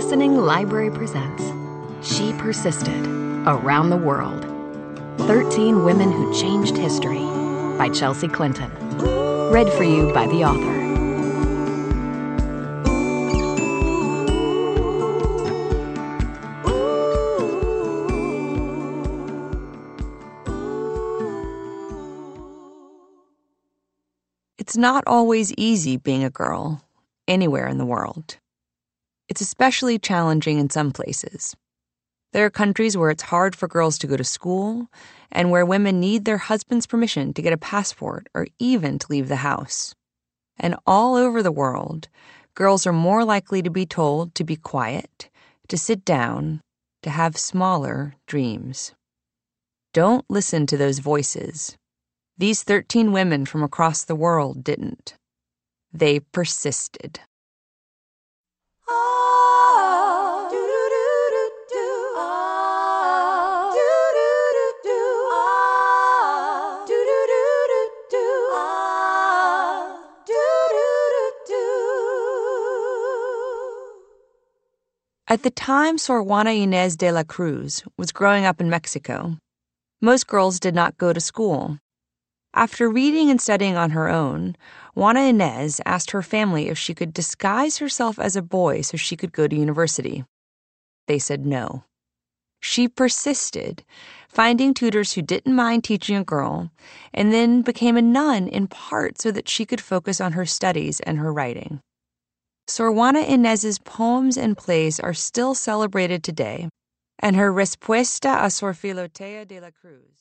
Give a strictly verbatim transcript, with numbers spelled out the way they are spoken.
Listening Library presents She Persisted, Around the World. thirteen Women Who Changed History by Chelsea Clinton. Read for you by the author. It's not always easy being a girl, anywhere in the world. It's especially challenging in some places. There are countries where it's hard for girls to go to school, and where women need their husband's permission to get a passport or even to leave the house. And all over the world, girls are more likely to be told to be quiet, to sit down, to have smaller dreams. Don't listen to those voices. These thirteen women from across the world didn't. They persisted. At the time Sor Juana Inés de la Cruz was growing up in Mexico, most girls did not go to school. After reading and studying on her own, Juana Inés asked her family if she could disguise herself as a boy so she could go to university. They said no. She persisted, finding tutors who didn't mind teaching a girl, and then became a nun in part so that she could focus on her studies and her writing. Sor Juana Inés's poems and plays are still celebrated today, and her Respuesta a Sor Filotea de la Cruz